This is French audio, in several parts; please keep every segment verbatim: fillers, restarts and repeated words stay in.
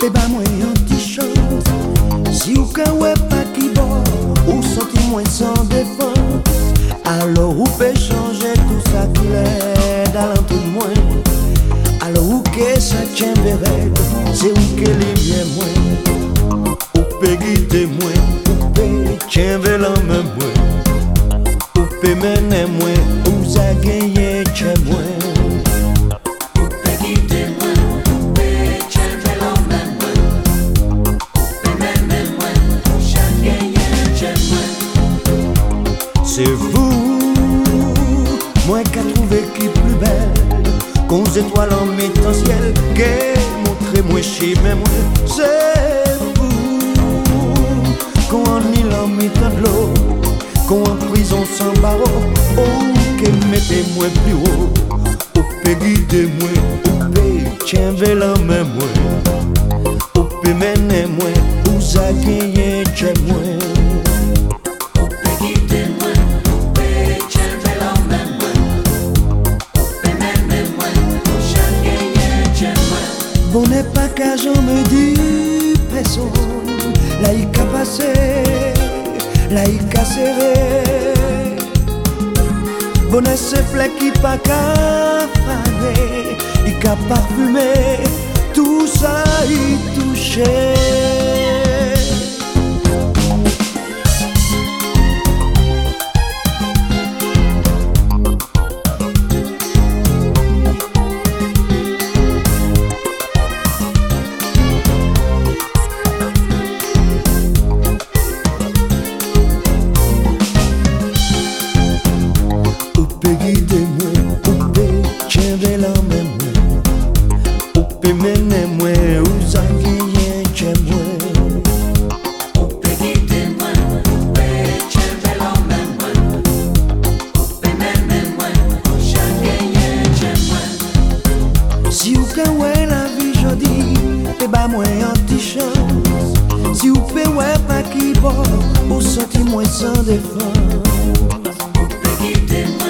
pe ba mwen yon ti chans. Si ou ka wè pa ki bo, ou senti mwen sans défense, alors ou pe changer tout ça qui l'est dans tout mwen. Alors ou que ça tient verrel, c'est ou que les bien moins. Ou pe guide moins, ou pe tient velan même moins. Ou pe mener moins, ou ça gagne tient moins. C'est vous, moi qui a trouvé qui plus belle, qu'on étoiles en mettant ciel, qui montré moi chez moi. C'est vous, qu'on en île en mettant de l'eau, qu'on en prison sans barreau, oh, qui mettez moi plus haut, ou peut guider moi, ou peut tiens la main moi, ou peut mener moi, ou ça gagner chez moi. Bon n'est pas qu'à j'en me dit personne, là il qu'a passé, là il qu'a serré. Bon n'est ce flec qui pas qu'à faner, il qu'a parfumé, tout ça il touchait. Guidez-moi, ou pe tiens la main moi, ou pe mener moi, ou ça gagne chez moi. Ou pe guidez-moi, ou pe tiens la main moi, ou pe mener moi, ou ça gagne chez moi. Si ou ka ouais la vie jodi, te ba moi un petit chance. Si ou pe ouais pas qui bon, ou senti moi sans défense. Ou pe guidez-moi.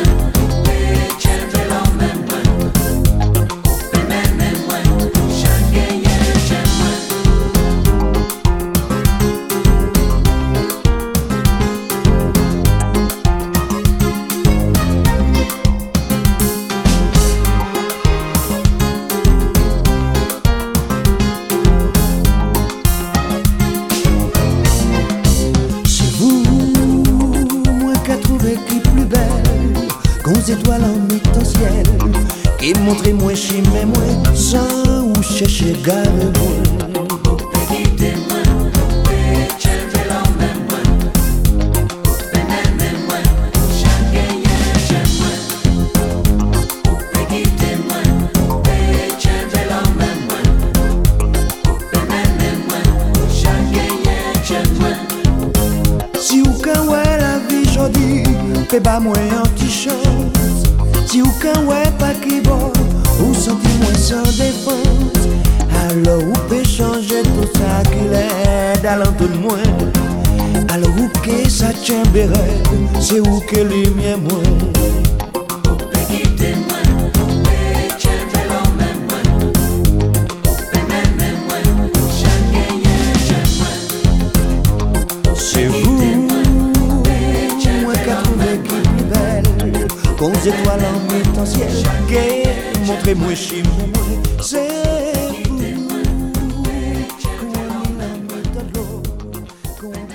Qui plus belle, qu'on étoiles en mettant ciel, qui montre moi chez mes moi, sans ou chercher gare moi. Ou pe guidez-moi, ou pe tiens la main moi, ou pe mener moi, ou ça gagne chez moi. Ou pe guidez-moi, ou pe tiens la main moi, ou pe mener moi, ou ça gagne chez moi. Si ou ka ouais la vie jodi, pe ba moi un petit chance. Si ou ka ouais pas qui bon, ou senti moi sans défense, alors ou peut changer tout ça qui l'est dans tout le monde. Alors ou que ça tient béret, c'est où que les miens moi. Ou pe guidez-moi, ou pe tiens la main moi, ou pe mener moi, ou ça gagne chez moi. C'est vous, moi qui a trouvé qui plus belle, qu'on étoiles en mettant ciel, qui montrez-moi chez moi. C'est vous, qu'on en met dans l'eau, qu'on